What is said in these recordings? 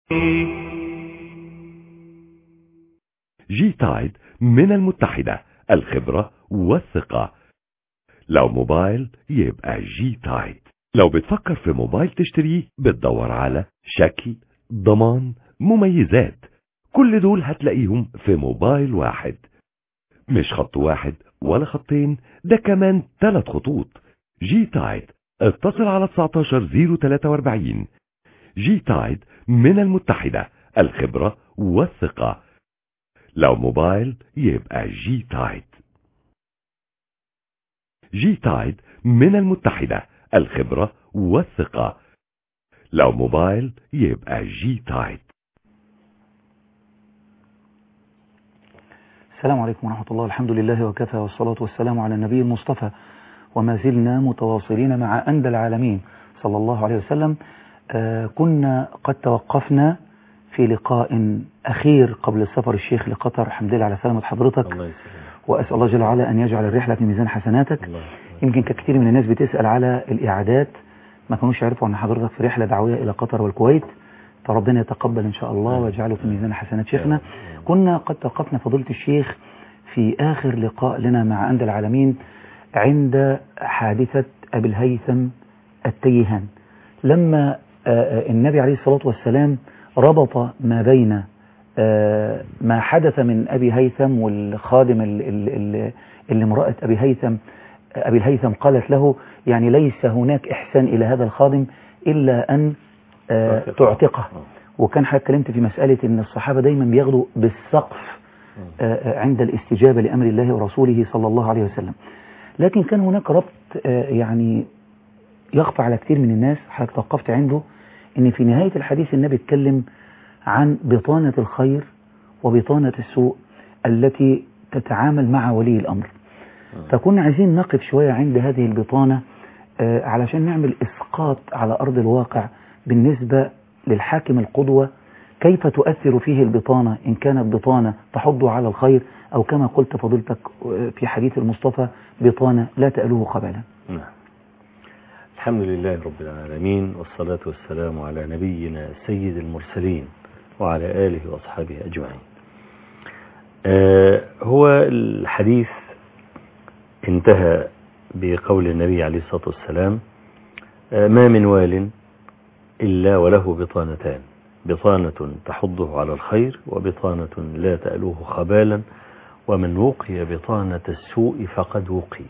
جي تايد من المتحدة، الخبرة والثقة. لو موبايل يبقى جي تايد. لو بتفكر في موبايل تشتريه بتدور على شكل، ضمان، مميزات، كل دول هتلاقيهم في موبايل واحد. مش خط واحد ولا خطين، ده كمان 3 خطوط. جي تايد، اتصل على 19043. جي تايد من المتحدة، الخبرة والثقة. لو موبايل يبقى جي تايد. جي تايد من المتحدة، الخبرة والثقة. لو موبايل يبقى جي تايد. السلام عليكم ورحمة الله، الحمد لله وكفى، والصلاة والسلام على النبي المصطفى، وما زلنا متواصلين مع أندى العالمين صلى الله عليه وسلم. كنا قد توقفنا في لقاء أخير قبل السفر الشيخ لقطر. الحمد لله على سلامة حضرتك، الله يسلمك. وأسأل الله جل وعلا أن يجعل الرحلة في ميزان حسناتك. يمكن كثير من الناس بتسأل على الإعادات، ما كانوش يعرفوا أن حضرتك في رحلة دعوية إلى قطر والكويت، فربنا يتقبل إن شاء الله ويجعله في ميزان حسنات شيخنا. كنا قد توقفنا فضيلة الشيخ في آخر لقاء لنا مع أندى العالمين عند حادثة أبي الهيثم التيهان، لما النبي عليه الصلاة والسلام ربط ما بين ما حدث من أبي هيثم والخادم اللي امرأة أبي الهيثم قالت له يعني ليس هناك إحسان إلى هذا الخادم إلا أن تعتقه. وكان حضرتك اتكلمت في مسألة أن الصحابة دايما بياخدوا بالسقف عند الاستجابة لأمر الله ورسوله صلى الله عليه وسلم. لكن كان هناك ربط يعني يخفى على كثير من الناس، حضرتك توقفت عنده، ان في نهاية الحديث النبي اتكلم عن بطانة الخير وبطانة السوء التي تتعامل مع ولي الأمر. فكنا عايزين نقف شوية عند هذه البطانة علشان نعمل إسقاط على أرض الواقع بالنسبة للحاكم القدوة، كيف تؤثر فيه البطانة، إن كانت بطانة تحض على الخير، أو كما قلت فضيلتك في حديث المصطفى بطانة لا تألوه خبالا. نعم. الحمد لله رب العالمين، والصلاة والسلام على نبينا سيد المرسلين وعلى آله وأصحابه أجمعين. هو الحديث انتهى بقول النبي عليه الصلاة والسلام: ما من وال إلا وله بطانتان، بطانة تحضه على الخير وبطانة لا تألوه خبالا، ومن وقي بطانة السوء فقد وقي.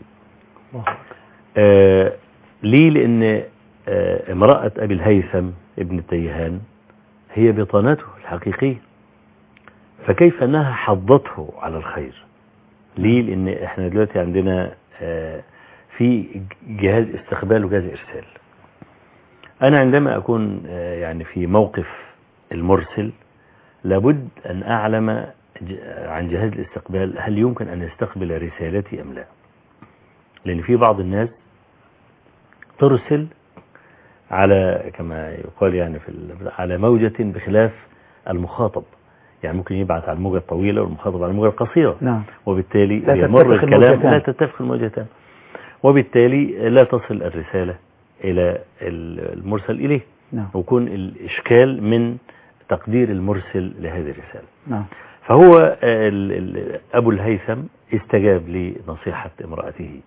ليه؟ لأن امرأة أبي الهيثم ابن التيهان هي بطانته الحقيقية، فكيف أنها حضته على الخير؟ ليه؟ لأن احنا دلوقتي عندنا في جهاز استقبال وجهاز إرسال. أنا عندما أكون يعني في موقف المرسل لابد أن أعلم عن جهاز الاستقبال هل يمكن أن يستقبل رسالتي أم لا، لأن في بعض الناس ترسل على كما يقال يعني على موجة بخلاف المخاطب، يعني ممكن يبعث على الموجة الطويلة والمخاطب على الموجة القصيرة. نعم. وبالتالي يمر الكلام لا تتفق الموجتان، وبالتالي لا تصل الرسالة إلى المرسل إليه. نعم. ويكون الإشكال من تقدير المرسل لهذه الرسالة. نعم. فهو أبو الهيثم استجاب لنصيحة امرأته،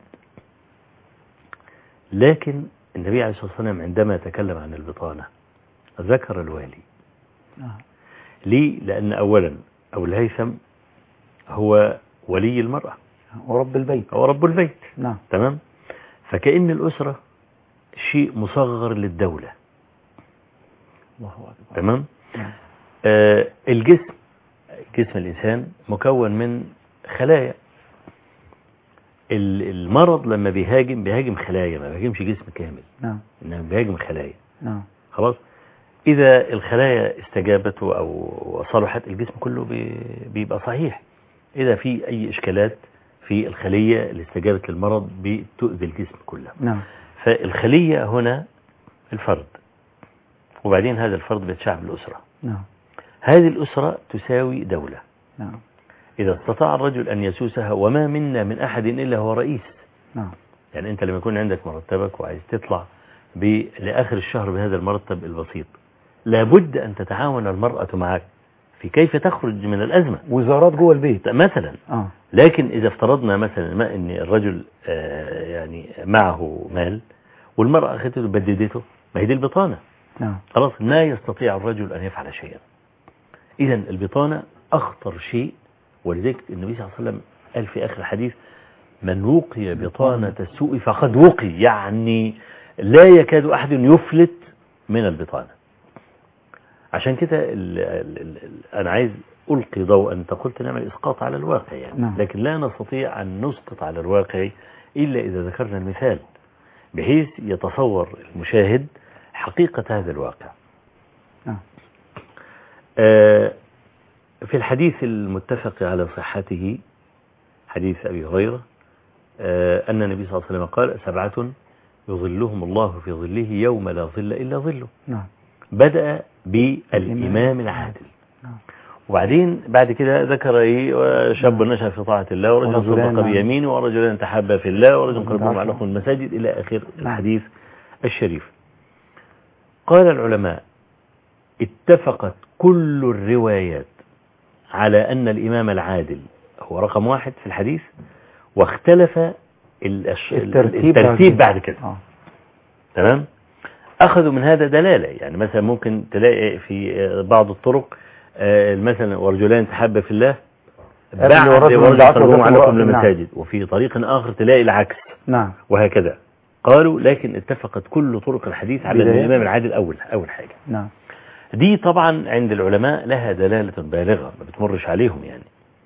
لكن النبي عليه الصلاة والسلام عندما تكلم عن البطانة ذكر الوالي. ليه؟ لأن أولا أبو الهيثم هو ولي المرأة ورب البيت، هو رب البيت. نعم. تمام. فكأن الأسرة شيء مصغر للدولة. الله أكبر. تمام. نعم. جسم الإنسان مكون من خلايا. المرض لما بيهاجم خلايا، ما بيهاجمش جسم كامل. نعم. إنما بيهاجم خلايا. نعم. خلاص. إذا الخلايا استجابت أو صلحت الجسم كله بيبقى صحيح. إذا في أي إشكالات في الخلية اللي استجابت للمرض بتؤذي الجسم كله. نعم. فالخلية هنا الفرد، وبعدين هذا الفرد بيتشعب الأسرة. نعم. هذه الأسرة تساوي دولة. نعم. إذا استطاع الرجل أن يسوسها وما منا من أحد إلا هو رئيس. نعم. يعني أنت لما يكون عندك مرتبك وعايز تطلع لآخر الشهر بهذا المرتب البسيط، لابد أن تتعاون المرأة معك في كيف تخرج من الأزمة. وزارات جوه البيت مثلا. آه. لكن إذا افترضنا مثلا ما أن الرجل يعني معه مال والمرأة أخذته بددته، ما هي دي البطانة. نعم. خلاص لا يستطيع الرجل أن يفعل شيئا. إذا البطانة أخطر شيء، ولذلك النبي صلى الله عليه وسلم قال في آخر الحديث: من وقي بطانة السوء فقد وقي، يعني لا يكاد أحد يفلت من البطانة. عشان كده أنا عايز ألقي ضوء. أنت قلت نعمل إسقاط على الواقع يعني. نعم. لكن لا نستطيع أن نسقط على الواقع إلا إذا ذكرنا المثال بحيث يتصور المشاهد حقيقة هذا الواقع. نعم. في الحديث المتفق على صحته، حديث أبي هريرة، أن النبي صلى الله عليه وسلم قال: 7 يظلهم الله في ظله يوم لا ظل إلا ظله. نعم. بدأ بالإمام العادل. نعم. وبعدين بعد كده ذكر شاب نشأ في طاعة الله، ورجل صدق بيمينه، ورجلان تحابا في الله، ورجل قلبهم معلق المساجد، إلى آخر الحديث الشريف. قال العلماء: اتفقت كل الروايات على أن الإمام العادل هو رقم 1 في الحديث، واختلف الترتيب بعد كده. تمام. أخذوا من هذا دلالة، يعني مثلا ممكن تلاقي في بعض الطرق مثلا: ورجلان تحابا في الله بعد ورجل قلبهم معلق المساجد، وفي طريق آخر تلاقي العكس. نعم. وهكذا قالوا. لكن اتفقت كل طرق الحديث على أن الإمام العادل أول حاجة. نعم. دي طبعا عند العلماء لها دلالة بالغة ما بتمرش عليهم يعني.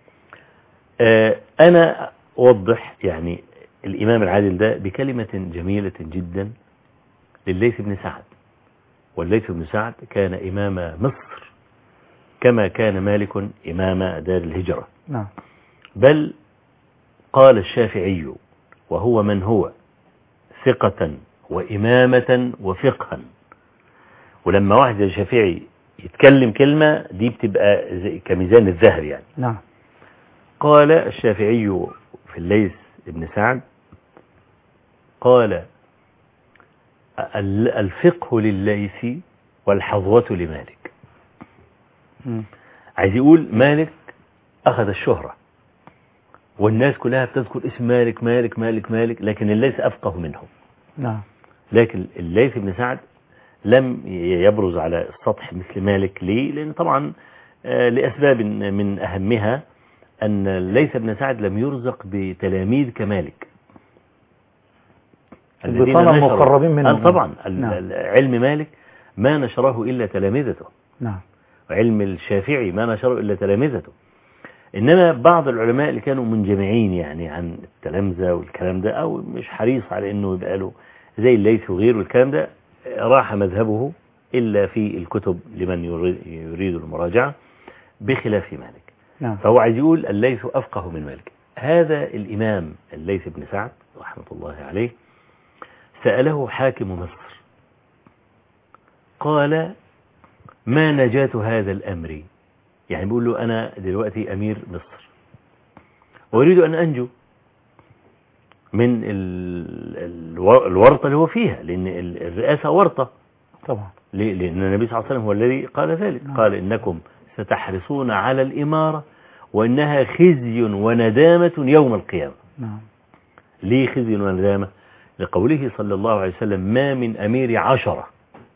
أنا أوضح يعني الإمام العادل ده بكلمة جميلة جدا لليث بن سعد. والليث بن سعد كان إمام مصر كما كان مالك إمام دار الهجرة. نعم. بل قال الشافعي وهو من هو ثقة وإمامة وفقها. ولما واحد الشافعي يتكلم كلمة دي بتبقى كميزان الذهب يعني. نعم. قال الشافعي في الليث بن سعد قال: الفقه لليث والحظوة لمالك. عايز يقول مالك أخذ الشهرة والناس كلها بتذكر اسم مالك مالك مالك مالك، لكن الليث أفقه منه. نعم. لكن الليث بن سعد لم يبرز على السطح مثل مالك. ليه؟ لأن طبعا لأسباب من أهمها أن الليث بن سعد لم يرزق بتلاميذ كمالك البطانة المقربين منه. طبعا. علم مالك ما نشره إلا تلامذته. نعم. وعلم الشافعي ما نشره إلا تلامذته. إنما بعض العلماء اللي كانوا منجمعين يعني عن التلامذة والكلام ده، أو مش حريص على إنه يبقى له زي الليث وغيره والكلام ده، راح مذهبه إلا في الكتب لمن يريد المراجعة بخلاف مالك. نعم. فهو عايز يقول الليث أفقه من مالك. هذا الإمام الليث بن سعد رحمة الله عليه سأله حاكم مصر قال: ما نجاة هذا الأمر؟ يعني بيقول له: أنا دلوقتي أمير مصر وأريد أن أنجو من الورطة اللي هو فيها، لأن الرئاسة ورطة طبعا. لأن النبي صلى الله عليه وسلم هو الذي قال ذلك. قال: إنكم ستحرصون على الإمارة وإنها خزي وندامة يوم القيامة. نعم. ليه خزي وندامة؟ لقوله صلى الله عليه وسلم: ما من أمير 10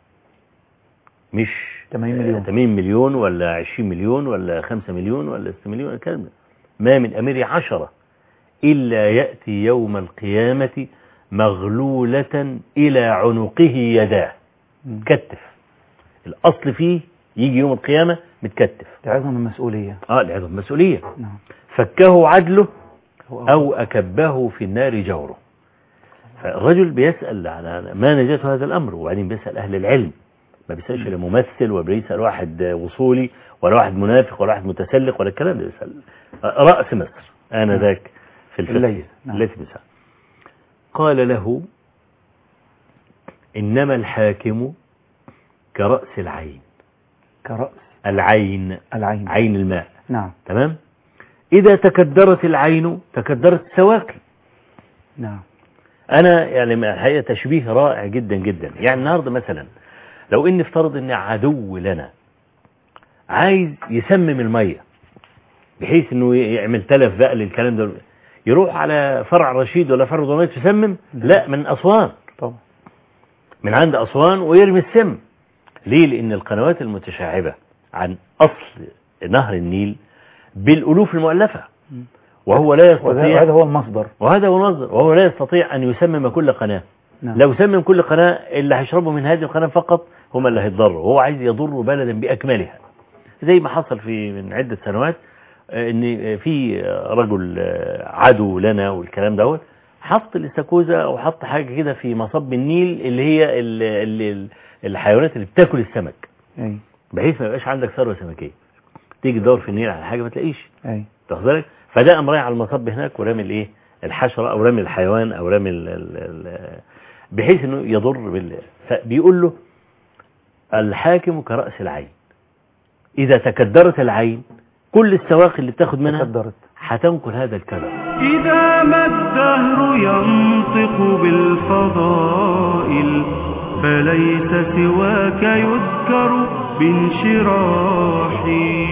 مش 80 مليون ولا 20 مليون ولا 5 مليون ولا 6 مليون الكلام ده. ما من أمير 10 إلا يأتي يوم القيامة مغلولة إلى عنقه يداه. كتف. الأصل فيه يجي يوم القيامة متكتف. لعظم المسؤولية. لعظم المسؤولية. نعم. فكه عدله أو أكبه في النار جوره. فالرجل بيسأل على ما نجاة هذا الأمر، وبعدين بيسأل أهل العلم، ما بيسألش لممثل ولا بيسأل واحد وصولي ولا واحد منافق ولا واحد متسلق ولا الكلام ده. بيسأل رأس مصر آنذاك في الفقه الليث بن سعد. قال له: إنما الحاكم كرأس العين. كرأس العين. عين الماء. نعم. تمام. إذا تكدرت العين تكدرت السواقي. نعم. أنا يعني الحقيقة تشبيه رائع جدا جدا. يعني النهاردة مثلا لو ان افترض ان عدو لنا عايز يسمم المية بحيث انه يعمل تلف بقى للكلام ده، يروح على فرع رشيد ولا فرع ضميط يسمم؟ لا، من أسوان طبعا، من عند أسوان ويرمي السم. ليه؟ لأن القنوات المتشعبة عن أصل نهر النيل بالألوف المؤلفة، وهو لا يستطيع، وهذا هو المصدر، وهو لا يستطيع أن يسمم كل قناة. نعم. لو سمم كل قناة اللي هيشربوا من هذه القناة فقط هم اللي هيتضروا، وهو عايز يضر بلدا بأكملها، زي ما حصل من عدة سنوات ان في رجل عدو لنا والكلام دوت حط الاستاكوزا او حط حاجه كده في مصب النيل اللي هي الحيوانات اللي بتاكل السمك، بحيث ما يبقاش عندك ثروه سمكيه، تيجي تدور في النيل على حاجه ما تلاقيش، تاخد بالك؟ فده قام رايح على المصب هناك ورامي الايه، الحشره او رامي الحيوان او رامي بحيث انه يضر فبيقول له الحاكم كرأس العين، اذا تكدرت العين كل السواقي اللي بتاخد منها هتنقل هذا الكلام. إذا ما الدهر ينطق بالفضائل فليس سواك يذكر بانشراحي.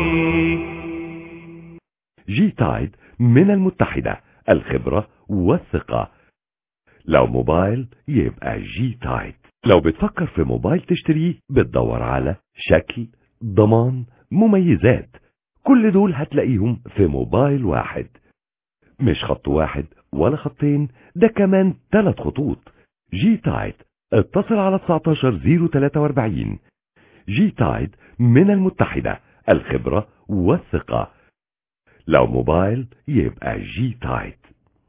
جي تايد من المتحدة، الخبرة والثقة. لو موبايل يبقى جي تايد. لو بتفكر في موبايل تشتريه بتدور على شكل، ضمان، مميزات، كل دول هتلاقيهم في موبايل واحد، مش خط واحد ولا خطين، ده كمان 3 خطوط. جي تايد، اتصل على 19043. جي تايد من المتحدة، الخبرة والثقة. لو موبايل يبقى جي تايد.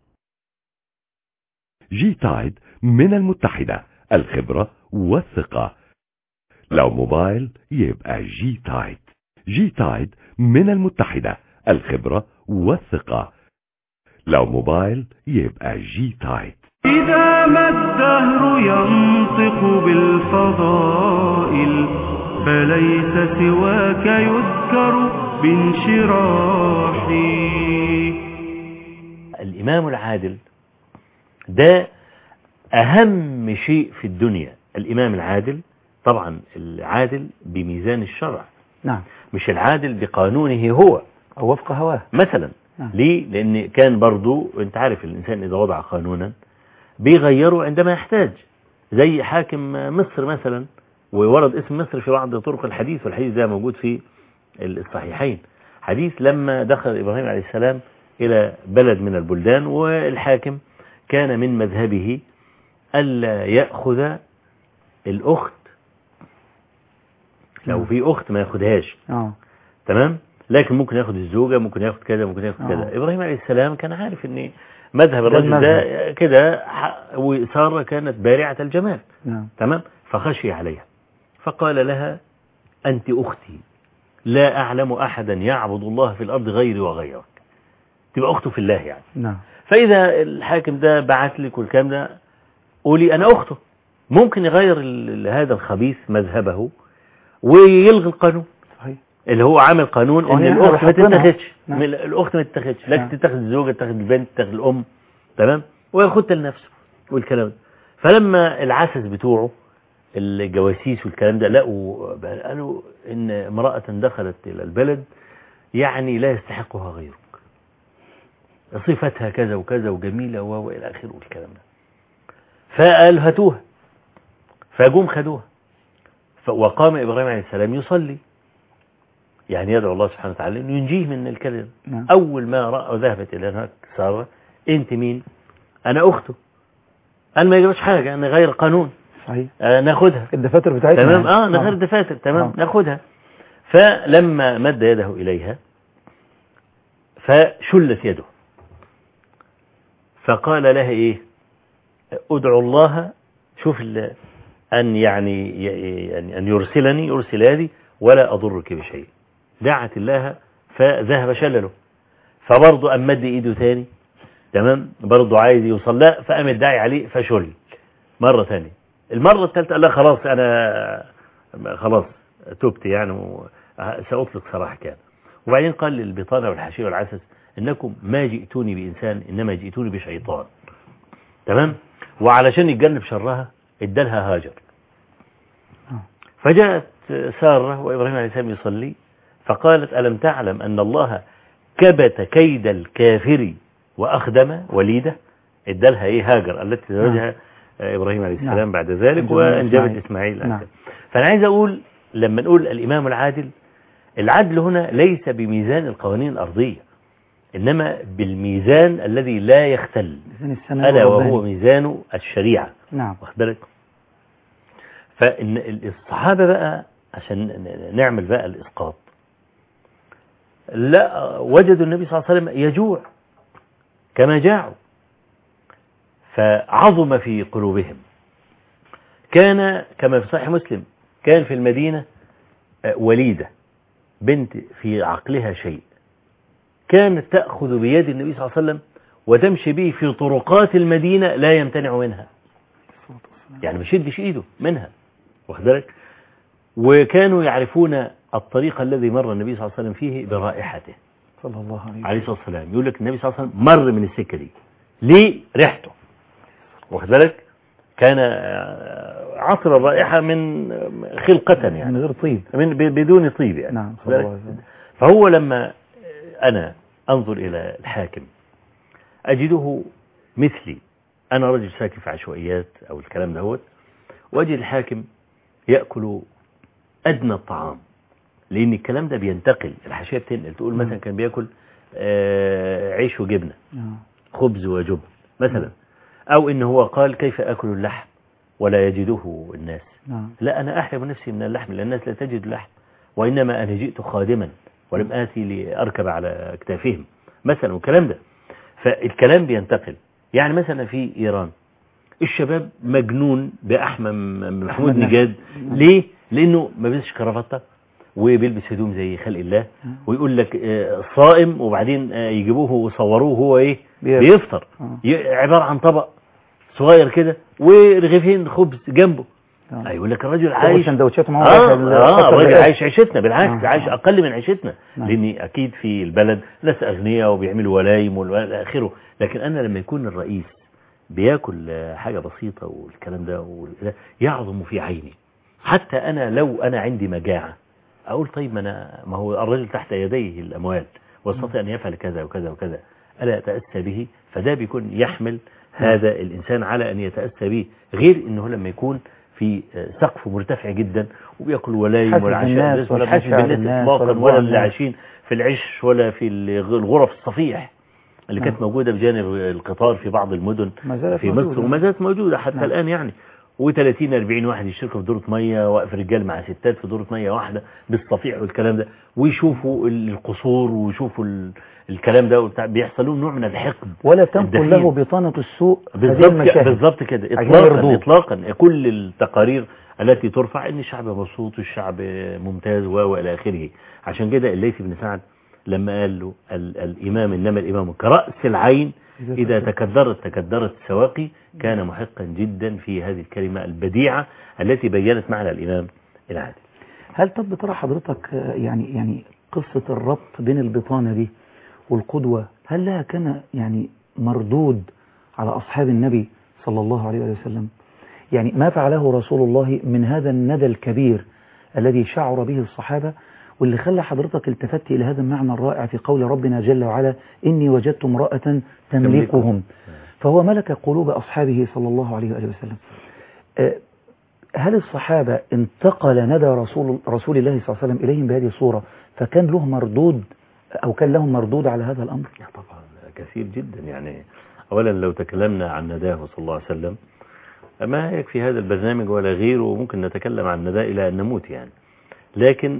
جي تايد من المتحدة، الخبرة والثقة. لو موبايل يبقى جي تايد. جي تايد من المتحدة، الخبرة والثقة. لو موبايل يبقى جي تايد. إذا ما الدهر ينطق بالفضائل فليس سواك يذكر بانشراحي. الإمام العادل ده أهم شيء في الدنيا. الإمام العادل طبعا العادل بميزان الشرع، نعم، مش العادل بقانونه هو أو وفق هواه مثلا. نعم. ليه؟ لأن كان برضو انت عارف الإنسان إذا وضع قانونا بيغيره عندما يحتاج، زي حاكم مصر مثلا، وورد اسم مصر في بعض طرق الحديث، والحديث ده موجود في الصحيحين، حديث لما دخل إبراهيم عليه السلام إلى بلد من البلدان، والحاكم كان من مذهبه ألا يأخذ الأخت، لو في أخت ما يأخذهاش، تمام، لكن ممكن يأخذ الزوجة، ممكن يأخذ كذا، ممكن يأخذ كذا. إبراهيم عليه السلام كان عارف أن مذهب الرجل ده كده، وسارة كانت بارعة الجمال، تمام، فخشي عليها فقال لها أنت أختي، لا أعلم أحدا يعبد الله في الأرض غيري وغيرك، تبقى أخته في الله يعني. فإذا الحاكم ده بعت لك والكلام ده، قولي أنا أخته، ممكن يغير هذا الخبيث مذهبه ويلغي القانون، صحيح، اللي هو عامل قانون ان الاخت ما تتخذش، الاخت ما تتخذش، لكن تتخذ الزوجه، تتخذ البنت، تتخذ الام، تمام، وياخدها لنفسه والكلام ده. فلما العسس بتوعه الجواسيس والكلام ده لقوا، قالوا ان امراه دخلت الى البلد يعني لا يستحقها غيرك، صفتها كذا وكذا وجميله والى اخره والكلام ده. فقال هاتوها، فجم خدوها، وقام إبراهيم عليه السلام يصلي، يعني يدعو الله سبحانه وتعالى أنه ينجيه من الكلام. أول ما رأى ذهبت إلى هناك سارة، أنت مين؟ أنا أخته. قال ما يجرش حاجة، أنا غير قانون، صحيح، ناخدها الدفاتر بتاعتنا، تمام، نغير الدفاتر، تمام، ناخدها. فلما مد يده إليها فشلت يده، فقال لها إيه؟ أدعو الله، شوف أن أن يرسلني، يرسل هذه ولا أضرك بشيء. دعت الله فذهب شلله، فبرضه أم مد إيده تاني، تمام، برضه عايز يوصل، لا، فقام الداعي عليه فشل مرة تانية. المرة الثالثة قال لا خلاص، أنا خلاص تبت يعني، سأطلق سراح كان. وبعدين قال للبطانة والحشية والعسس إنكم ما جئتوني بإنسان، إنما جئتوني بشيطان، تمام. وعلشان يتجنب شرها ادالها هاجر، فجاءت سارة وإبراهيم عليه السلام يصلي، فقالت ألم تعلم أن الله كبت كيد الكافر وأخدم وليده، ادالها هاجر التي تزوجها إبراهيم عليه السلام بعد ذلك وأنجبت إسماعيل. فأنا عايز أقول لما نقول الإمام العادل، العدل هنا ليس بميزان القوانين الأرضية، إنما بالميزان الذي لا يختل، ألا وهو ميزان الشريعة. نعم. واخد بالك؟ فإن الصحابة بقى عشان نعمل بقى الإسقاط، لا وجدوا النبي صلى الله عليه وسلم يجوع كما جاعوا، فعظم في قلوبهم. كان كما في صحيح مسلم، كان في المدينة وليدة بنت في عقلها شيء، كانت تأخذ بيد النبي صلى الله عليه وسلم وتمشي به في طرقات المدينة لا يمتنع منها، يعني مش يدش ايده منها، واخد بالك؟ وكانوا يعرفون الطريق الذي مر النبي صلى الله عليه وسلم فيه برائحته صلى الله عليه الصلاة والسلام. يقول لك النبي صلى الله عليه وسلم مر من السكة دي، ليه؟ ريحته، واخد بالك؟ كان عطر الرائحة من خلقة يعني من غير طيب، بدون طيب يعني. نعم صلى الله عليه وسلم. فهو لما أنا أنظر إلى الحاكم أجده مثلي، أنا رجل ساكن في عشوائيات أو الكلام دهوت، وأجد الحاكم يأكل أدنى الطعام، لأن الكلام ده بينتقل، الحاشية بتنقل، تقول مثلا كان بيأكل عيش وجبنة، خبز وجبن مثلا، أو إن هو قال كيف أكل اللحم ولا يجده الناس. لا، أنا أحرم نفسي من اللحم لأن الناس لا تجد اللحم، وإنما أنا جئت خادما ولم آتي لأركب على أكتافهم مثلا، والكلام ده. فالكلام بينتقل، يعني مثلا في إيران الشباب مجنون بأحمد محمود نجاد. ليه؟ لأنه ما بيلبسش كرافتة وبيلبس هدوم زي خلق الله، ويقول لك صائم، وبعدين يجيبوه وصوروه هو بيفطر، عبارة عن طبق صغير كده ورغيفين خبز جنبه. يقول لك الرجل عايش سندوتشات الراجل عايش عيشتنا، بالعكس عايش أقل من عيشتنا، لأن أكيد في البلد ناس أغنياء وبيعملوا ولايم والى آخره. لكن أنا لما يكون الرئيس بياكل حاجة بسيطة والكلام ده يعظم في عيني، حتى أنا لو أنا عندي مجاعة أقول طيب ما هو الرجل تحت يديه الأموال واستطيع أن يفعل كذا وكذا وكذا، ألا أتأسى به؟ فده بيكون يحمل هذا الإنسان على أن يتأسى به، غير أنه لما يكون في سقف مرتفع جدا وبيأكل ولايم والعشاء ولا حاسس بالناس إطلاقا، ولا اللي عايشين في العش ولا في الغرف الصفيح اللي كانت موجودة بجانب القطار في بعض المدن في مصر، وما زالت موجودة حتى الآن يعني. و30-40 واحد يشتركوا في دورة مية، واقف رجال مع ستات في دورة مية واحدة بالصفيح والكلام ده، ويشوفوا القصور ويشوفوا الكلام ده بيحصلون نوع من الحقد، ولا تنقل له بطانة السوء. بالضبط كده إطلاقا. كل التقارير التي ترفع ان الشعب مبسوط والشعب ممتاز والى اخره. عشان كده الليثي بن سعد لما قال له الإمام إنما الإمام كرأس العين إذا تكدرت السواقي، كان محقا جدا في هذه الكلمة البديعة التي بيّنت معنى الإمام العادل. هل طب ترى حضرتك يعني قصة الربط بين البطانة دي والقدوة، هل لها كان يعني مردود على أصحاب النبي صلى الله عليه وسلم؟ يعني ما فعله رسول الله من هذا الندى الكبير الذي شعر به الصحابة، واللي خلى حضرتك التفت إلى هذا المعنى الرائع في قول ربنا جل وعلا إني وجدت امرأة تملكهم، فهو ملك قلوب أصحابه صلى الله عليه وسلم. هل الصحابة انتقل ندى رسول الله صلى الله عليه وسلم إليهم بهذه الصورة فكان له مردود أو كان لهم مردود على هذا الأمر؟ طبعا كثير جدا. يعني أولا لو تكلمنا عن نداه صلى الله عليه وسلم ما يكفي هذا البرنامج ولا غيره، وممكن نتكلم عن نداه إلى أن نموت يعني. لكن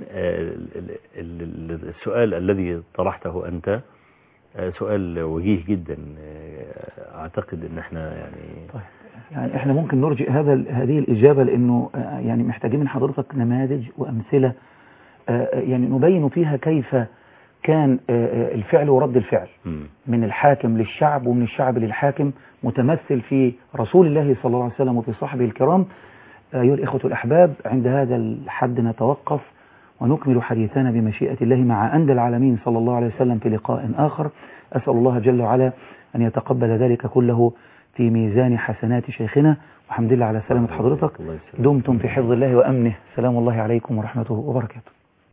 السؤال الذي طرحته أنت سؤال وجيه جدا، أعتقد أن احنا يعني احنا ممكن نرجئ هذه الإجابة، لأنه يعني محتاجين من حضرتك نماذج وأمثلة يعني نبين فيها كيف كان الفعل ورد الفعل من الحاكم للشعب ومن الشعب للحاكم متمثل في رسول الله صلى الله عليه وسلم وفي صحبه الكرام. أيها الإخوة الأحباب، عند هذا الحد نتوقف ونكمل حديثنا بمشيئة الله مع أندى العالمين صلى الله عليه وسلم في لقاء آخر. أسأل الله جل وعلا أن يتقبل ذلك كله في ميزان حسنات شيخنا. والحمد لله على سلامة حضرتك. دمتم في حفظ الله وأمنه. سلام الله عليكم ورحمته وبركاته.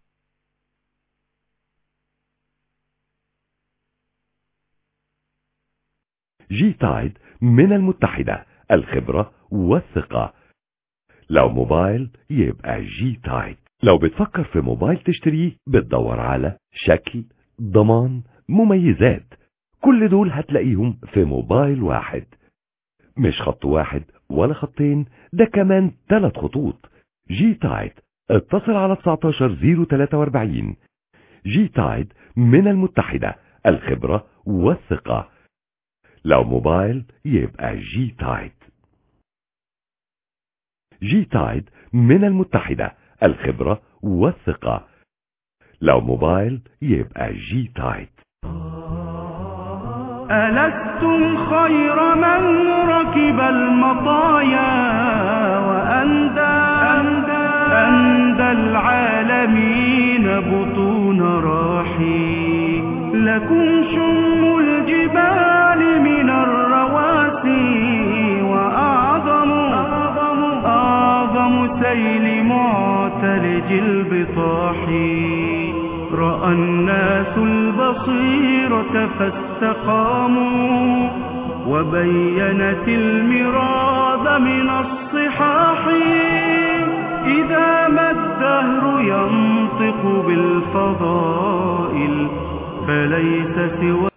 جي تايد من المتحدة، الخبرة والثقة. لو موبايل يبقى جي تايد. لو بتفكر في موبايل تشتريه بتدور على شكل، ضمان، مميزات. كل دول هتلاقيهم في موبايل واحد. مش خط واحد ولا خطين، ده كمان 3 خطوط. جي تايد. اتصل على 19043. جي تايد من المتحدة، الخبرة والثقة. لو موبايل يبقى جي تايد. جي تايد من المتحدة، الخبرة والثقة. لو موبايل يبقى جي تايد. ألستم خير من ركب المطايا أندى العالمين بطون راحي. لكم شم الجبال من الرواسي وأعظم سيل معتلج البطاح. رأى الناس البصيرة فاستقاموا وبينت المراد من الصحاح. إذا ما الدهر ينطق بالفضائل فليس سوى